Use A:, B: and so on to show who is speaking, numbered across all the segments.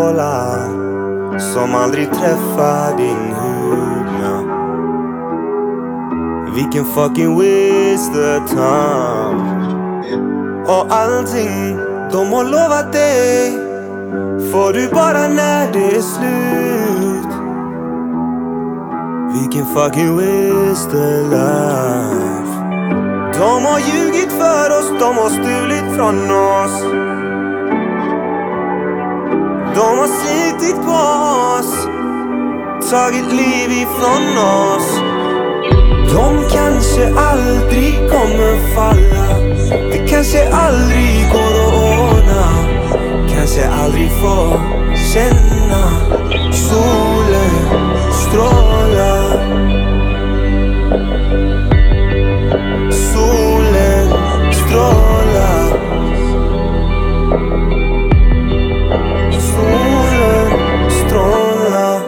A: strålar som aldrig träffar din hud. Vilken fucking waste of time. Och allting de har lovat dig får du bara när det är slut. Vilken fucking waste of life. De har ljugit för oss, de har stulit från oss. De har slitit på oss, tagit liv ifrån oss. De kanske aldrig kommer falla. Det kanske aldrig går att ordna. Kanske aldrig får känna solen stråla. Solen stråla. Solen stråla.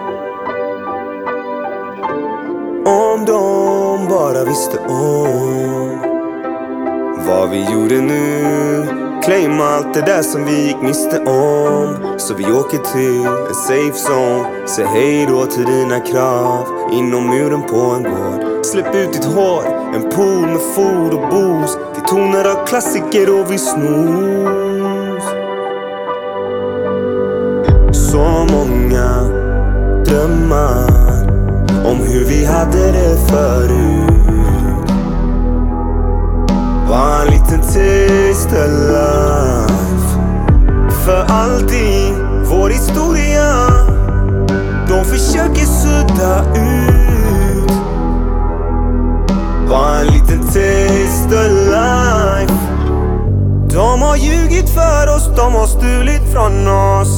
A: Om de bara visste om vad vi gjorde nu. Claim allt det där som vi gick miste om. Så vi åker till en safe zone. Säg hej då till dina krav inom muren på en gård. Släpp ut ditt hår, en pool med food och booze. Vi tonar av klassiker och vi snus. Så många drömmar om hur vi hade det förut. Bara en liten taste of life. För alltid vår historia de försöker sudda ut. Bara en liten taste of life. De har ljugit för oss, de har stulit från oss.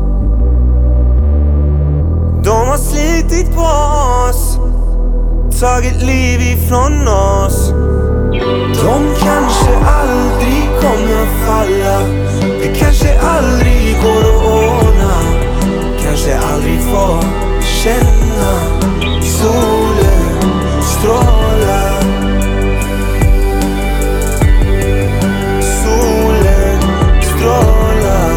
A: De har slitit på oss, tagit liv ifrån oss. De kanske aldrig kommer falla. Det kanske aldrig går att ordna. Kanske aldrig får känna solen stråla. Solen stråla.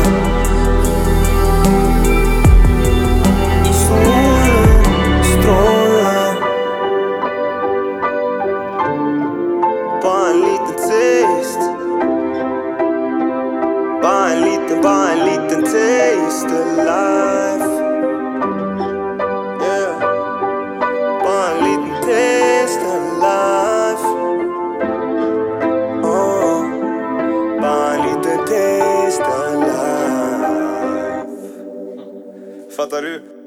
A: Solen stråla. Bara en liten taste. Bara en liten taste of life. Yeah. Bara en liten taste of life. Oh. Bara en liten taste of life. Fattar du?